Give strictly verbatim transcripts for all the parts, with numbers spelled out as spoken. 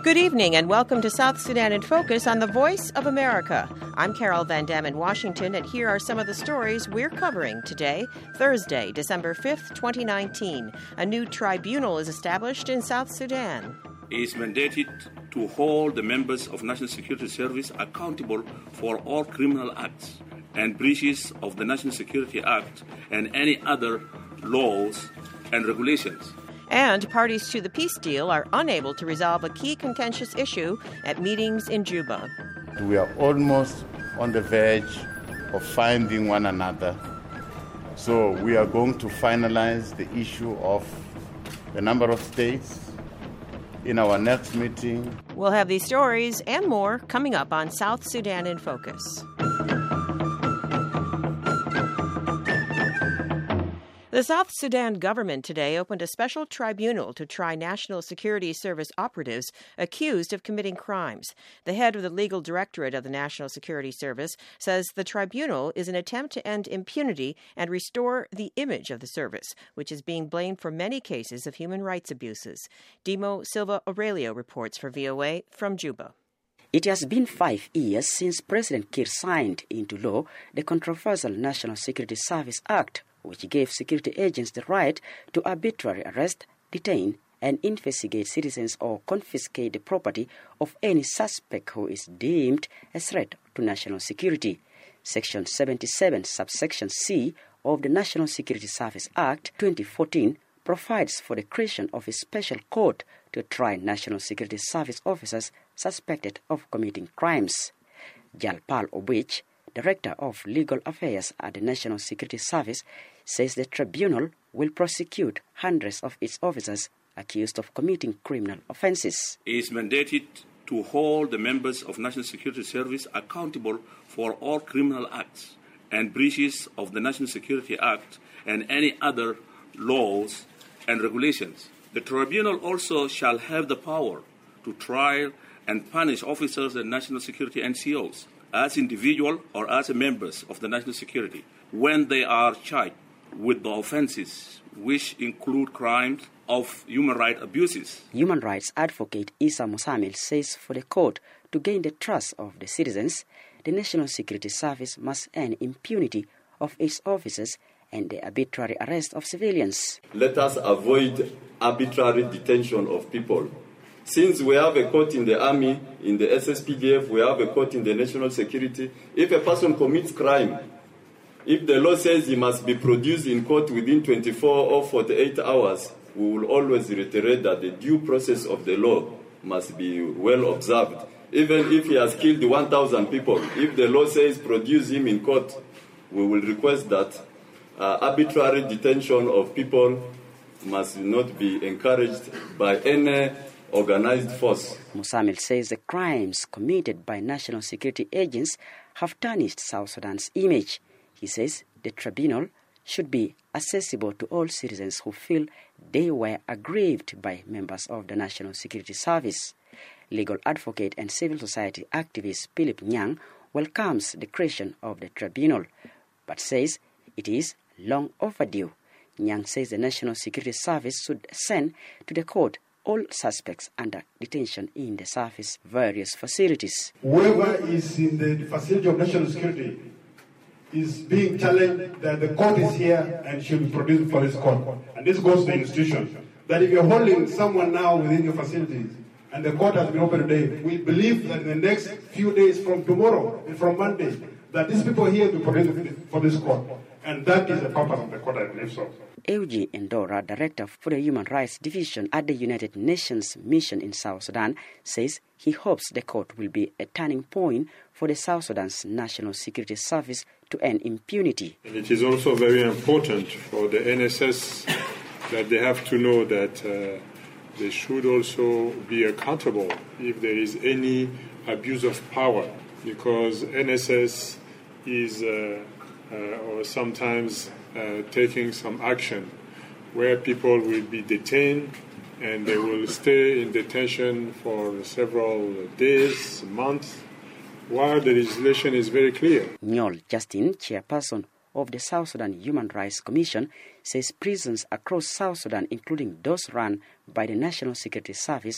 Good evening and welcome to South Sudan in Focus on the Voice of America. I'm Carol Van Dam in Washington, and here are some of the stories we're covering today, Thursday, December fifth, twenty nineteen. A new tribunal is established in South Sudan. It is mandated to hold the members of National Security Service accountable for all criminal acts and breaches of the National Security Act and any other laws and regulations. And parties to the peace deal are unable to resolve a key contentious issue at meetings in Juba. We are almost on the verge of finding one another. So we are going to finalize the issue of the number of states in our next meeting. We'll have these stories and more coming up on South Sudan in Focus. The South Sudan government today opened a special tribunal to try National Security Service operatives accused of committing crimes. The head of the legal directorate of the National Security Service says the tribunal is an attempt to end impunity and restore the image of the service, which is being blamed for many cases of human rights abuses. Dimo Silva Aurelio reports for V O A from Juba. It has been five years since President Kiir signed into law the controversial National Security Service Act, which gave security agents the right to arbitrarily arrest, detain, and investigate citizens or confiscate the property of any suspect who is deemed a threat to national security. Section seventy-seven, subsection C of the National Security Service Act twenty fourteen provides for the creation of a special court to try National Security Service officers suspected of committing crimes. Jalpal Obich, Director of Legal Affairs at the National Security Service, says the tribunal will prosecute hundreds of its officers accused of committing criminal offenses. It is mandated to hold the members of National Security Service accountable for all criminal acts and breaches of the National Security Act and any other laws and regulations. The tribunal also shall have the power to try and punish officers and national security N C Os as individual or as members of the national security when they are charged with the offenses which include crimes of human rights abuses. Human rights advocate Isa Musamil says for the court to gain the trust of the citizens, the National Security Service must end impunity of its officers and the arbitrary arrest of civilians. Let us avoid arbitrary detention of people. Since we have a court in the army, in the S S P D F, we have a court in the national security. If a person commits crime, if the law says he must be produced in court within twenty-four or forty-eight hours, we will always reiterate that the due process of the law must be well observed. Even if he has killed one thousand people, if the law says produce him in court, we will request that uh, arbitrary detention of people must not be encouraged by any organized force. Musamil says the crimes committed by national security agents have tarnished South Sudan's image. He says the tribunal should be accessible to all citizens who feel they were aggrieved by members of the National Security Service. Legal advocate and civil society activist Philip Nyang welcomes the creation of the tribunal, but says it is long overdue. Nyang says the National Security Service should send to the court all suspects under detention in the service various facilities. Whoever is in the facility of national security is being challenged that the court is here and should be produced for this court. And this goes to the institution. That if you're holding someone now within your facilities and the court has been open today, we believe that in the next few days from tomorrow and from Monday, that these people here will be produced for this court. And that is the purpose of the court, I believe so. Eugie Endora, Director for the Human Rights Division at the United Nations Mission in South Sudan, says he hopes the court will be a turning point for the South Sudan's National Security Service to end impunity. And it is also very important for the N S S that they have to know that uh, they should also be accountable if there is any abuse of power, because N S S is uh, uh, or sometimes uh, taking some action where people will be detained and they will stay in detention for several days, months, while the legislation is very clear. Nyol Justin, chairperson of the South Sudan Human Rights Commission, says prisons across South Sudan, including those run by the National Security Service,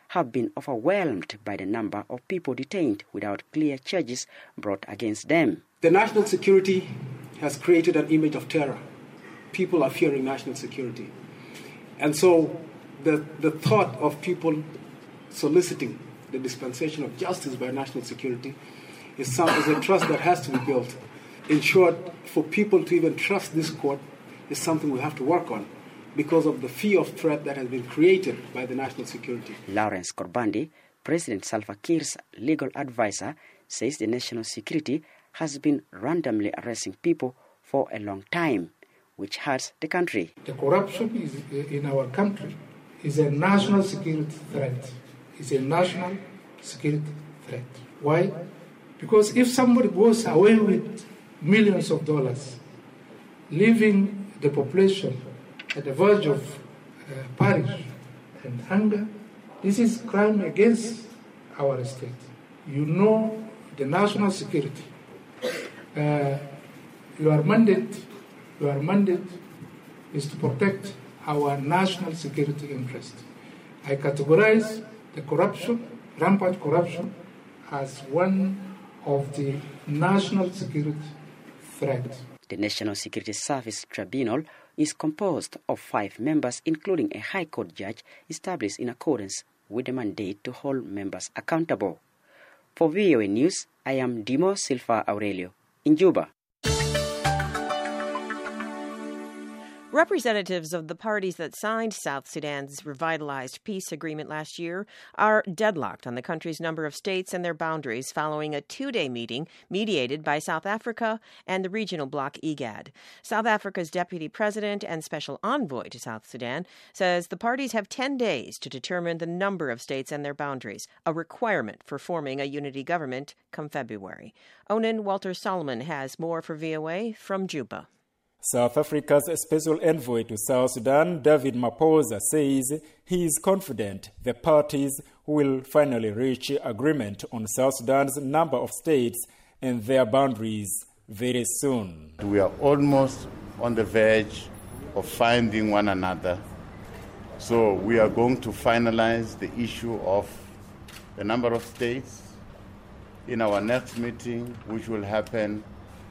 have been overwhelmed by the number of people detained without clear charges brought against them. The national security has created an image of terror. People are fearing national security. And so the, the thought of people soliciting the dispensation of justice by national security is, some, is a trust that has to be built. In short, for people to even trust this court is something we have to work on because of the fear of threat that has been created by the national security. Lawrence Korbandi, President Salva Kiir's legal advisor, says the national security has been randomly arresting people for a long time, which hurts the country. The corruption is, in our country is a national security threat. It's a national security threat. Why? Because if somebody goes away with millions of dollars, leaving the population at the verge of uh, parish and hunger, this is crime against our state. You know the national security. Uh, your mandate, your mandate is to protect our national security interest. I categorize the corruption, rampant corruption, as one of the national security threats. The National Security Service Tribunal is composed of five members, including a High Court judge established in accordance with the mandate to hold members accountable. For V O A News, I am Dimo Silva Aurelio in Juba. Representatives of the parties that signed South Sudan's revitalized peace agreement last year are deadlocked on the country's number of states and their boundaries following a two-day meeting mediated by South Africa and the regional bloc IGAD. South Africa's deputy president and special envoy to South Sudan says the parties have ten days to determine the number of states and their boundaries, a requirement for forming a unity government come February. Onan Walter Solomon has more for V O A from Juba. South Africa's special envoy to South Sudan, David Maposa, says he is confident the parties will finally reach agreement on South Sudan's number of states and their boundaries very soon. We are almost on the verge of finding one another. So we are going to finalize the issue of the number of states in our next meeting, which will happen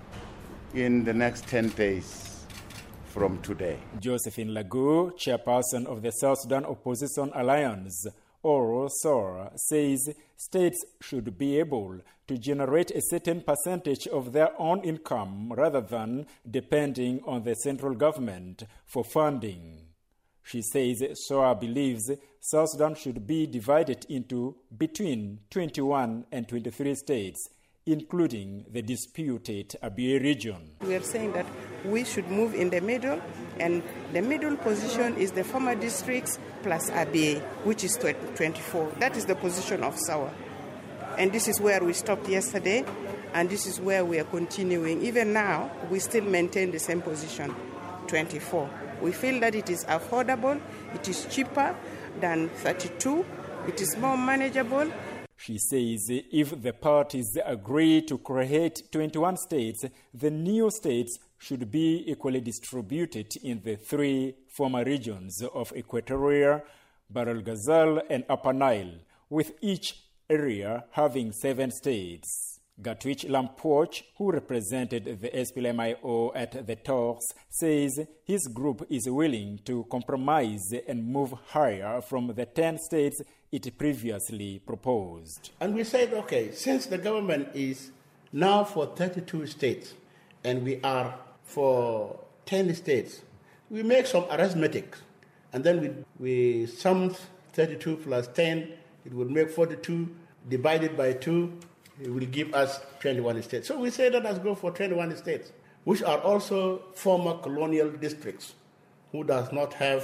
in the next ten days from today. Josephine Lagu, chairperson of the South Sudan Opposition Alliance, or S O R, says states should be able to generate a certain percentage of their own income rather than depending on the central government for funding. She says S O R believes South Sudan should be divided into between twenty-one and twenty-three states, including the disputed Abyei region. We are saying that we should move in the middle, and the middle position is the former districts plus Abyei, which is twenty-four. That is the position of S O R. And this is where we stopped yesterday, and this is where we are continuing. Even now, we still maintain the same position, twenty-four. We feel that it is affordable, it is cheaper than thirty-two, it is more manageable. She says if the parties agree to create twenty-one states, the new states should be equally distributed in the three former regions of Equatoria, Bahr el Ghazal, and Upper Nile, with each area having seven states. Gatwich Lampoch, who represented the S P L M I O at the talks, says his group is willing to compromise and move higher from the ten states it previously proposed. And we said, okay, since the government is now for thirty-two states and we are for ten states, we make some arithmetic, and then we, we sum thirty-two plus ten, it would make forty-two, divided by two, it will give us twenty-one states. So we say let us go for twenty-one states, which are also former colonial districts, who does not have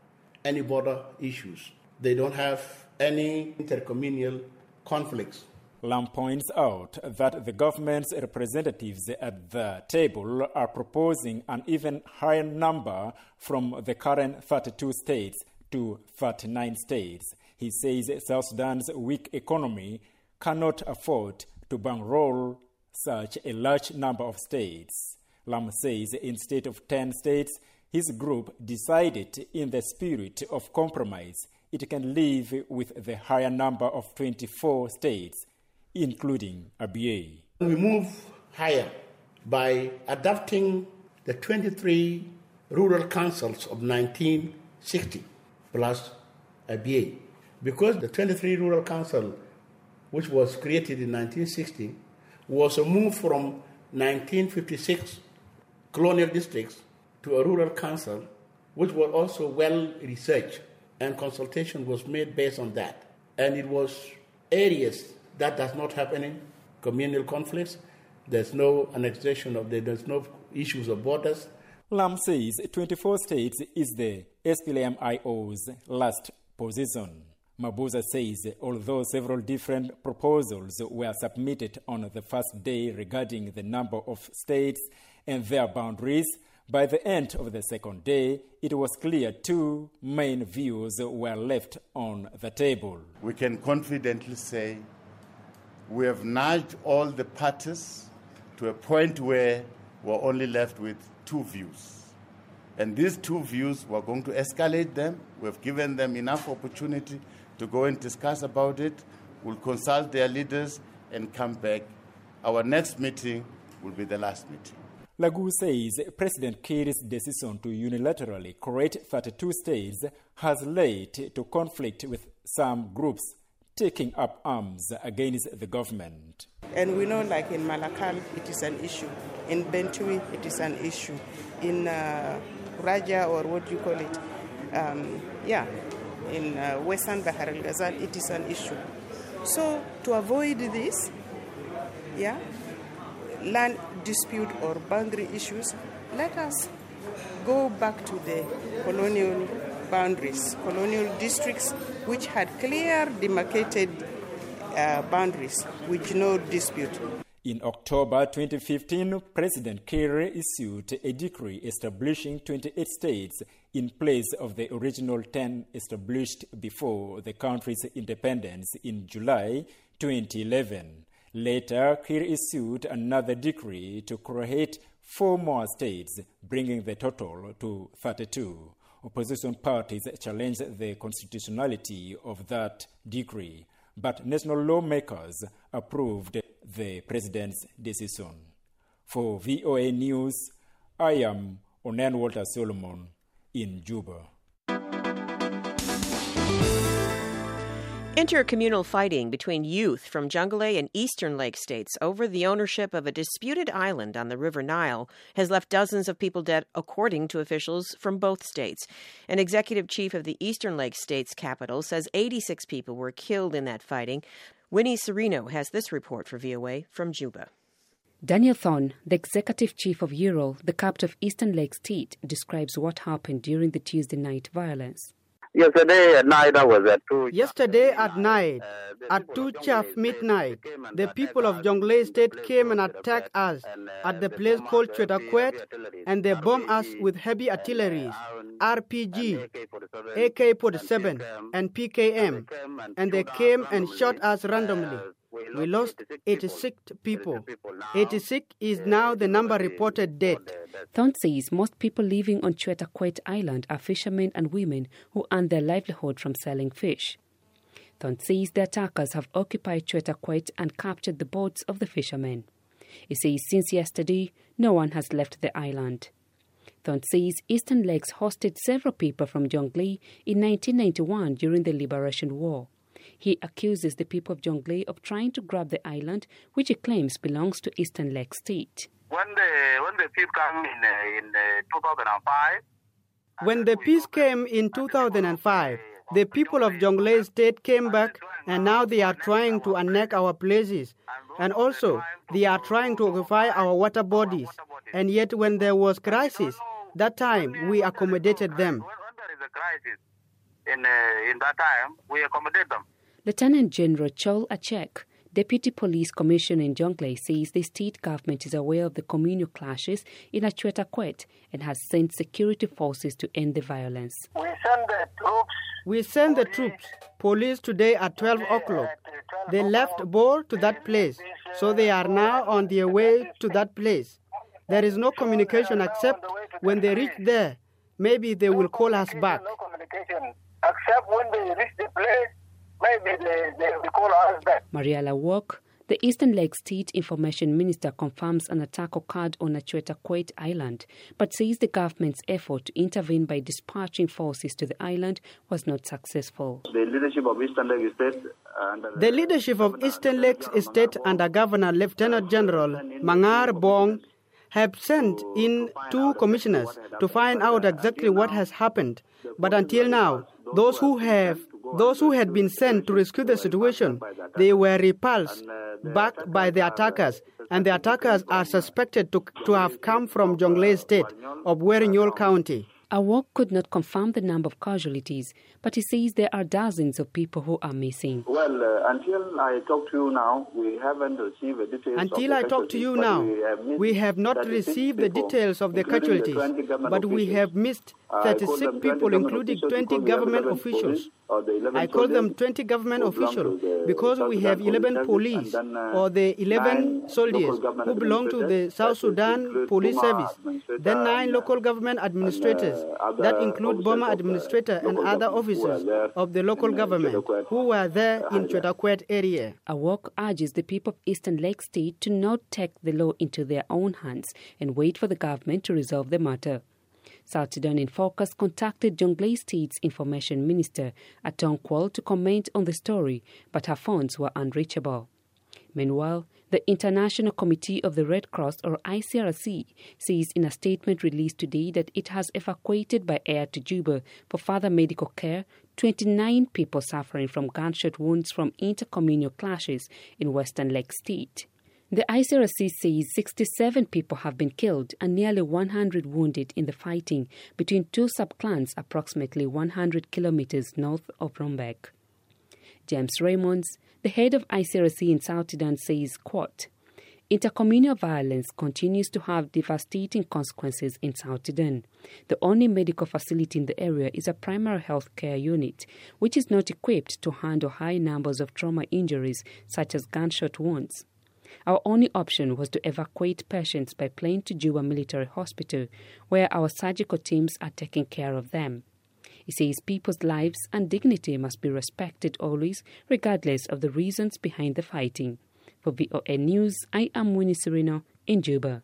any border issues. They don't have any intercommunal conflicts. Lam points out that the government's representatives at the table are proposing an even higher number from the current thirty-two states to thirty-nine states. He says South Sudan's weak economy cannot afford to bankroll such a large number of states. Lam says instead of ten states, his group decided in the spirit of compromise, it can live with the higher number of twenty-four states, including Abyei. We move higher by adopting the twenty-three rural councils of nineteen sixty plus Abyei. Because the twenty-three rural council, which was created in nineteen sixty, was a move from nineteen fifty-six colonial districts to a rural council, which was also well researched, and consultation was made based on that. And it was areas that does not have any communal conflicts. There's no annexation of the, there's no issues of borders. Lam says twenty-four states is the S P L M I O's last position. Mabuza says although several different proposals were submitted on the first day regarding the number of states and their boundaries, by the end of the second day, it was clear two main views were left on the table. We can confidently say we have nudged all the parties to a point where we're only left with two views. And these two views, we're going to escalate them. We've given them enough opportunity to go and discuss about it. We'll consult their leaders and come back. Our next meeting will be the last meeting. Lagu says President Kiir's decision to unilaterally create thirty-two states has led to conflict with some groups taking up arms against the government. And we know, like in Malakal, it is an issue. In Bentui, it is an issue. In uh, Raja, or what do you call it? Um, yeah, in uh, Western Bahar al-Ghazal, it is an issue. So to avoid this, yeah, land dispute or boundary issues, let us go back to the colonial boundaries, colonial districts which had clear demarcated uh, boundaries with no dispute. In October twenty fifteen, President Kiir issued a decree establishing twenty-eight states in place of the original ten established before the country's independence in July twenty eleven. Later, Kiir issued another decree to create four more states, bringing the total to thirty-two. Opposition parties challenged the constitutionality of that decree, but national lawmakers approved the president's decision. For V O A News, I am Onen Walter Solomon in Juba. Intercommunal fighting between youth from Jonglei and Eastern Lake states over the ownership of a disputed island on the River Nile has left dozens of people dead, according to officials from both states. An executive chief of the Eastern Lake state's capital says eighty-six people were killed in that fighting. Winnie Serino has this report for V O A from Juba. Daniel Thorne, the executive chief of Ural, the capital of Eastern Lake State, describes what happened during the Tuesday night violence. Yesterday at night, I was at two. Yesterday at night, at two chaff midnight, the people of Jonglei State came and attacked us at the place called Chwetakwet, and they bombed us with heavy artillery, R P G, A K forty-seven, and P K M, and they came and shot us randomly. We lost eighty-six people. eighty-six is now the number reported dead. Thorne says most people living on Chwetakwet Island are fishermen and women who earn their livelihood from selling fish. Thorne says the attackers have occupied Chwetakwet and captured the boats of the fishermen. He says since yesterday, no one has left the island. Thorne says Eastern Lakes hosted several people from Jonglei in nineteen ninety-one during the Liberation War. He accuses the people of Jonglei of trying to grab the island, which he claims belongs to Eastern Lake State. When the when the peace came in uh, in uh, two thousand five. When the peace came in two thousand five, the people of Jonglei State came back, and now they are trying to annex our places, and also they are trying to occupy our water bodies. And yet, when there was crisis, that time we accommodated them. When there is a crisis in uh, in that time, we accommodate them. Lieutenant General Chol Achek, Deputy Police Commissioner in Jonglei, says the state government is aware of the communal clashes in Chwetakwet and has sent security forces to end the violence. We send the troops. We send the troops, police today at twelve o'clock. They left Bor to that place, so they are now on their way to that place. There is no communication except when they reach there, maybe they will call us back. No communication. Uh, except when they reach the place, maybe they, they, they call us back. Mariela Walk, the Eastern Lake State Information Minister, confirms an attack occurred on Achweta Quet Island, but says the government's effort to intervene by dispatching forces to the island was not successful. The leadership of Eastern Lake State and the leadership of Eastern Lake State under Governor Lieutenant General Mangar Bong have sent in two commissioners to find out exactly what has happened. But until now, those who have those who had been sent to rescue the situation, they were repulsed back by the attackers, and the attackers are suspected to, to have come from Jonglei State of Werinyol County. Awok could not confirm the number of casualties, but he says there are dozens of people who are missing. Well, uh, until I talk to you now, we haven't received the details. Until of the I talk to you now, we have, we have not received the details of the casualties, but we have missed thirty-six people, including twenty government officials. I call them twenty government officials because we have eleven police or the eleven soldiers who belong to the South Sudan Police Service, then nine local government administrators that include Boma administrator and other officers of the local government who were there in Chweta Quet area. Awok urges the people of Eastern Lake State to not take the law into their own hands and wait for the government to resolve the matter. South Sudan in Focus contacted Jonglei State's Information Minister Atong Kwal to comment on the story, but her phones were unreachable. Meanwhile, the International Committee of the Red Cross, or I C R C, says in a statement released today that it has evacuated by air to Juba for further medical care twenty-nine people suffering from gunshot wounds from intercommunal clashes in Western Lake State. The I C R C says sixty-seven people have been killed and nearly one hundred wounded in the fighting between two sub-clans approximately one hundred kilometers north of Rumbek. James Raymonds, the head of I C R C in South Sudan, says, quote, intercommunal violence continues to have devastating consequences in South Sudan. The only medical facility in the area is a primary health care unit, which is not equipped to handle high numbers of trauma injuries such as gunshot wounds. Our only option was to evacuate patients by plane to Juba Military Hospital, where our surgical teams are taking care of them. He says people's lives and dignity must be respected always, regardless of the reasons behind the fighting. For V O A News, I am Winnie Serino in Juba.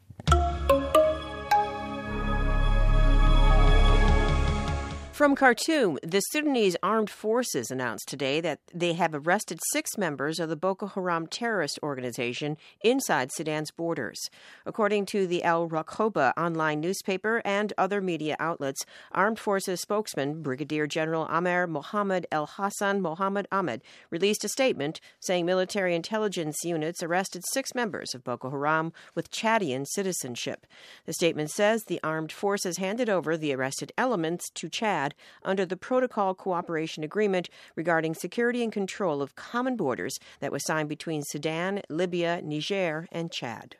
From Khartoum, the Sudanese armed forces announced today that they have arrested six members of the Boko Haram terrorist organization inside Sudan's borders. According to the Al Rakoba online newspaper and other media outlets, Armed Forces spokesman Brigadier General Amer Mohammed El Hassan Mohammed Ahmed released a statement saying military intelligence units arrested six members of Boko Haram with Chadian citizenship. The statement says the armed forces handed over the arrested elements to Chad under the Protocol Cooperation Agreement regarding security and control of common borders that was signed between Sudan, Libya, Niger, and Chad.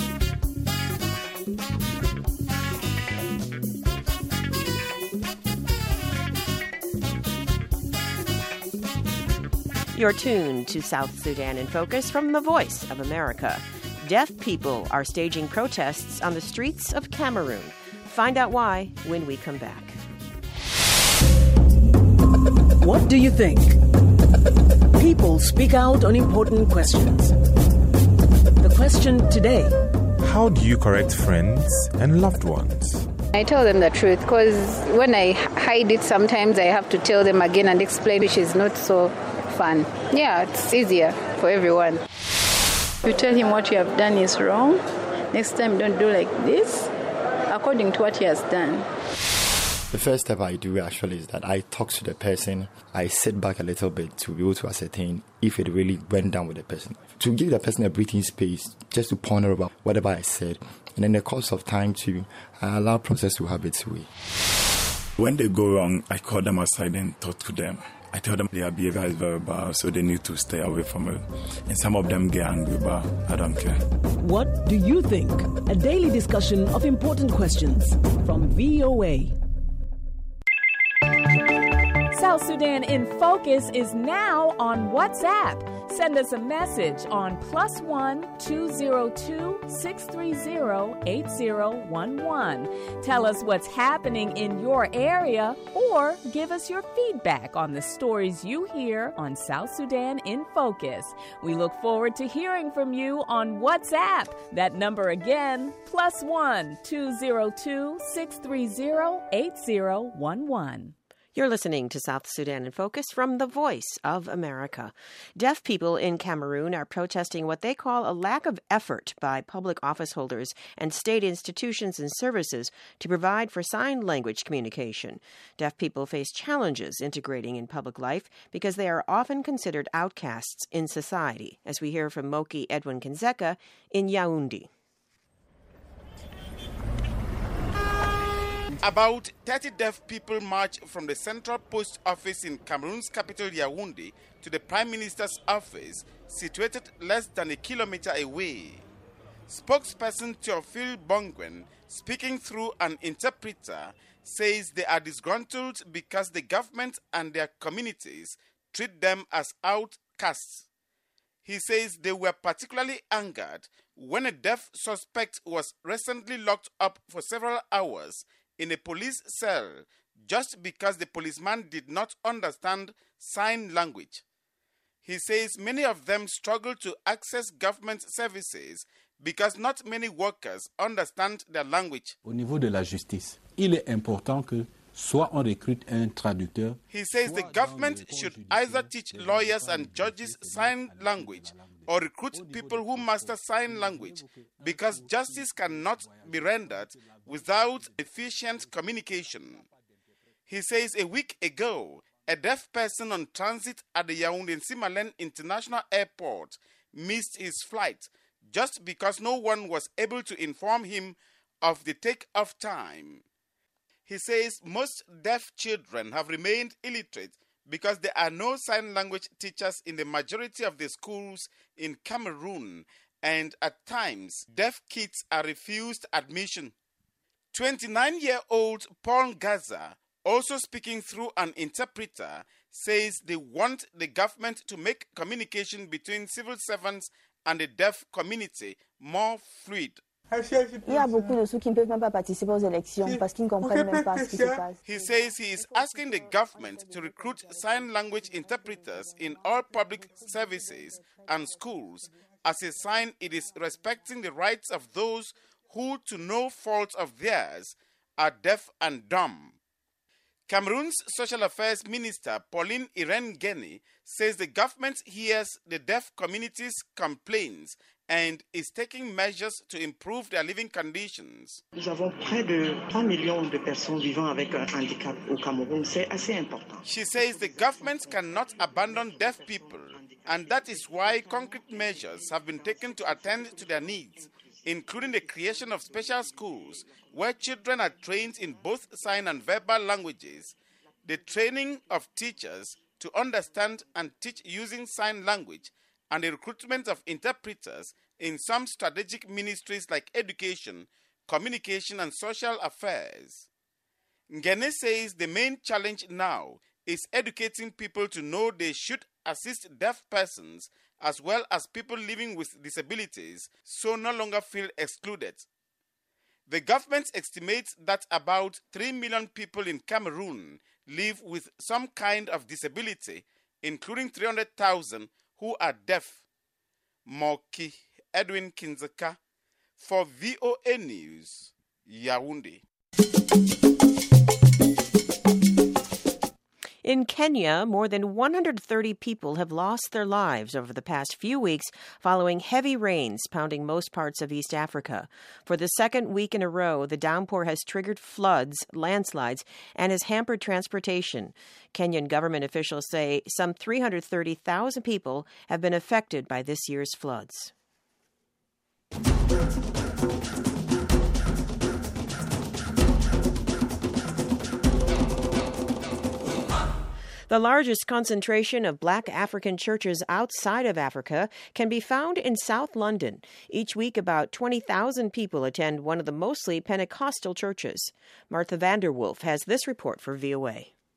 You're tuned to South Sudan in Focus from the Voice of America. Deaf people are staging protests on the streets of Cameroon. Find out why when we come back. What do you think? People speak out on important questions. The question today: how do you correct friends and loved ones? I tell them the truth because when I hide it, sometimes I have to tell them again and explain, which is not so fun. Yeah, it's easier for everyone. You tell him what you have done is wrong. Next time, don't do like this, according to what he has done. The first step I do actually is that I talk to the person. I sit back a little bit to be able to ascertain if it really went down with the person. To give the person a breathing space, just to ponder about whatever I said. And in the course of time, to I allow process to have its way. When they go wrong, I call them aside and talk to them. I tell them their behavior is very bad, so they need to stay away from it. And some of them get angry, but I don't care. What do you think? A daily discussion of important questions from V O A. South Sudan in Focus is now on WhatsApp. Send us a message on plus one two zero two six three zero eight zero one one. Tell us what's happening in your area or give us your feedback on the stories you hear on South Sudan in Focus. We look forward to hearing from you on WhatsApp. That number again, plus one two zero two six three zero eight zero one one. You're listening to South Sudan in Focus from the Voice of America. Deaf people in Cameroon are protesting what they call a lack of effort by public office holders and state institutions and services to provide for sign language communication. Deaf people face challenges integrating in public life because they are often considered outcasts in society, as we hear from Moki Edwin Kinzeka in Yaoundé. About thirty deaf people marched from the Central Post Office in Cameroon's capital Yaoundé to the Prime Minister's office, situated less than a kilometer away. Spokesperson Théophile Bongwen, speaking through an interpreter, says they are disgruntled because the government and their communities treat them as outcasts. He says they were particularly angered when a deaf suspect was recently locked up for several hours in a police cell just because the policeman did not understand sign language. He says many of them struggle to access government services because not many workers understand their language. Au niveau de la justice, il est important que soit on recrute un traducteur. He says the government should either teach lawyers and judges sign language or recruit people who master sign language, because justice cannot be rendered without efficient communication. He says a week ago, a deaf person on transit at the Yaoundé-Simalène International Airport missed his flight just because no one was able to inform him of the take-off time. He says most deaf children have remained illiterate because there are no sign language teachers in the majority of the schools in Cameroon, and at times, deaf kids are refused admission. twenty-nine-year-old Paul Gaza, also speaking through an interpreter, says they want the government to make communication between civil servants and the deaf community more fluid. Il y a beaucoup de ceux qui ne peuvent même pas participer aux élections parce qu'ils ne comprennent même pas ce qui se passe. He says he is asking the government to recruit sign language interpreters in all public services and schools as a sign it is respecting the rights of those who, to no fault of theirs, are deaf and dumb. Cameroon's Social Affairs Minister Pauline Irene Guény says the government hears the deaf community's complaints and is taking measures to improve their living conditions. Nous avons près de trois millions de personnes vivant avec un handicap au Cameroun. C'est assez important. She says the government cannot abandon deaf people, and that is why concrete measures have been taken to attend to their needs, including the creation of special schools where children are trained in both sign and verbal languages, the training of teachers to understand and teach using sign language, and the recruitment of interpreters in some strategic ministries like education, communication, and social affairs. Guény says the main challenge now is educating people to know they should assist deaf persons as well as people living with disabilities, so no longer feel excluded. The government estimates that about three million people in Cameroon live with some kind of disability, including three hundred thousand who are deaf. Moki Edwin Kinzeka for V O A News, Yaoundé. In Kenya, more than one hundred thirty people have lost their lives over the past few weeks following heavy rains pounding most parts of East Africa. For the second week in a row, the downpour has triggered floods, landslides, and has hampered transportation. Kenyan government officials say some three hundred thirty thousand people have been affected by this year's floods. The largest concentration of black African churches outside of Africa can be found in South London. Each week, about twenty thousand people attend one of the mostly Pentecostal churches. Martha Vanderwolf has this report for V O A.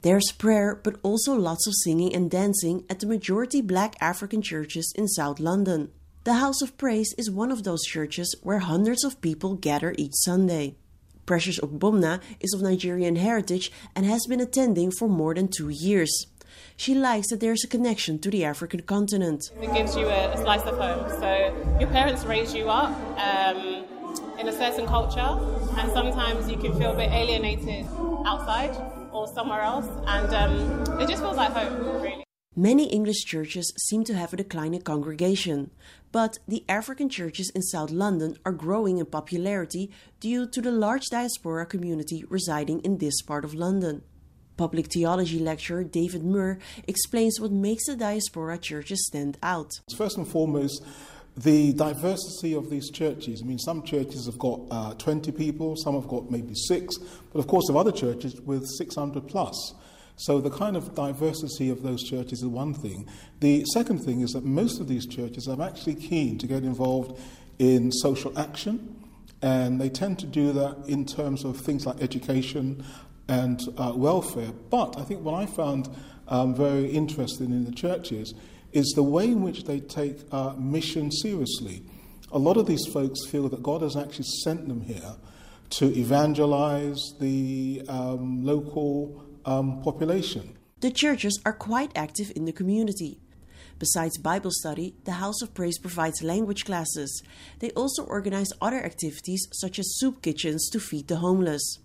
There's prayer, but also lots of singing and dancing at the majority black African churches in South London. The House of Praise is one of those churches where hundreds of people gather each Sunday. Precious Ogbonna is of Nigerian heritage and has been attending for more than two years. She likes that there's a connection to the African continent. It gives you a, a slice of home. So your parents raise you up um, in a certain culture, and sometimes you can feel a bit alienated outside or somewhere else, and um, it just feels like home, really. Many English churches seem to have a declining congregation, but the African churches in South London are growing in popularity due to the large diaspora community residing in this part of London. Public theology lecturer David Moore explains what makes the diaspora churches stand out. First and foremost, the diversity of these churches. I mean, some churches have got uh, twenty people, some have got maybe six, but of course there are other churches with six hundred plus. So the kind of diversity of those churches is one thing. The second thing is that most of these churches are actually keen to get involved in social action, and they tend to do that in terms of things like education and uh, welfare. But I think what I found um, very interesting in the churches is the way in which they take uh, mission seriously. A lot of these folks feel that God has actually sent them here to evangelize the um, local um, population. The churches are quite active in the community. Besides Bible study, the House of Praise provides language classes. They also organize other activities such as soup kitchens to feed the homeless.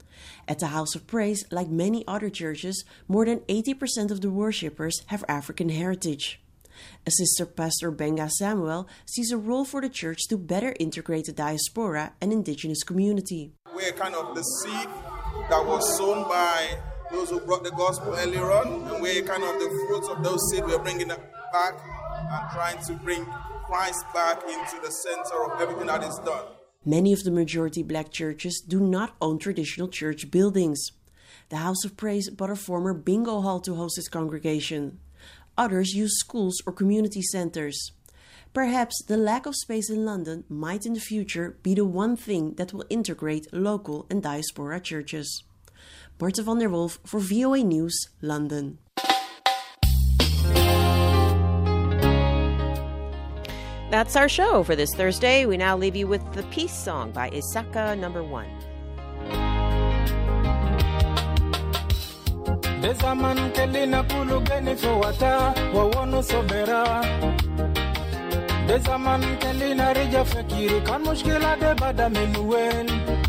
At the House of Praise, like many other churches, more than eighty percent of the worshippers have African heritage. Assistant Pastor Benga Samuel sees a role for the church to better integrate the diaspora and indigenous community. We're kind of the seed that was sown by those who brought the gospel earlier on, and we're kind of the fruits of those seeds. We're bringing it back and trying to bring Christ back into the center of everything that is done. Many of the majority black churches do not own traditional church buildings. The House of Praise bought a former bingo hall to host its congregation. Others use schools or community centers. Perhaps the lack of space in London might in the future be the one thing that will integrate local and diaspora churches. Marta van der Wolf for V O A News, London. That's our show for this Thursday. We now leave you with the Peace Song by Isaka Number One. Dezaman kelina kulugeni fowata wawono sobera. Dezaman kelina rija fakiri kan mushkila de bada menuel.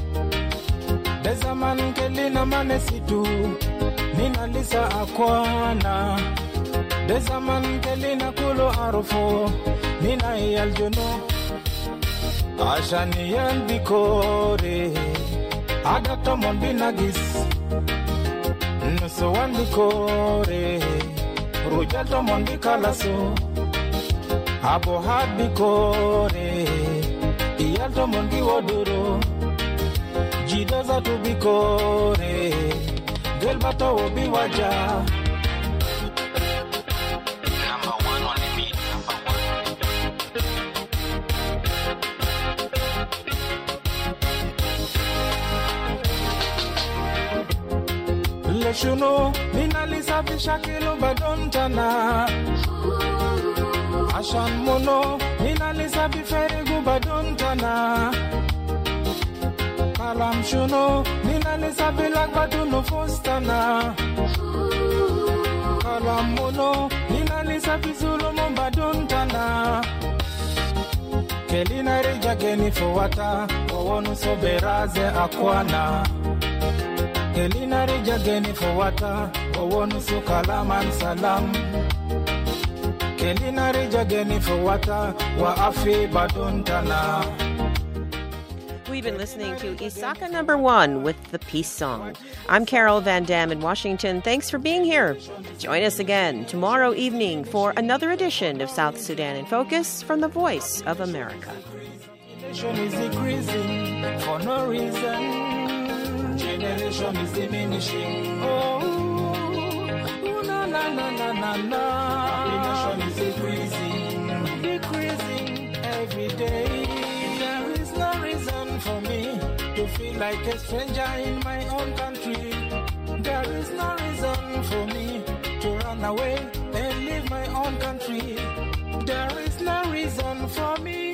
Dezaman kelina manesitu nina lisa akwana. Dezaman kelina kulo arufo nina yaljono. Ashani yalbikore adakta mon binagis. So one bikore, Rujalto mondi kalaso, Abo had bikore, Ialto mondi woduro, Jidoza to bikore, Delbato will be waja. Number one on the beat, number Leshuno, Nina Lisa Bishakilo Badontana. Ashan Mono, Nina Lisa Biferigu Badontana. Kalam Shuno, Nina Lisa Bilak Baduno Fostana. Kalam Mono, Nina Lisa Bizulumo Badontana. Kelina Reja Geni Fowata, Wawonu Soberaze Akwana. Kelina rija geni fowata, wawonu sukalaman salam. Kelina rija geni fowata, wa afi baduntana. We've been listening to Isaka Number One with the Peace Song. I'm Carol Van Dam in Washington. Thanks for being here. Join us again tomorrow evening for another edition of South Sudan in Focus from the Voice of America. Nation is decreasing for no reason. Generation is diminishing. Oh, na na na na na na. Population is decreasing, decreasing every day. There is no reason for me to feel like a stranger in my own country. There is no reason for me to run away and leave my own country. There is no reason for me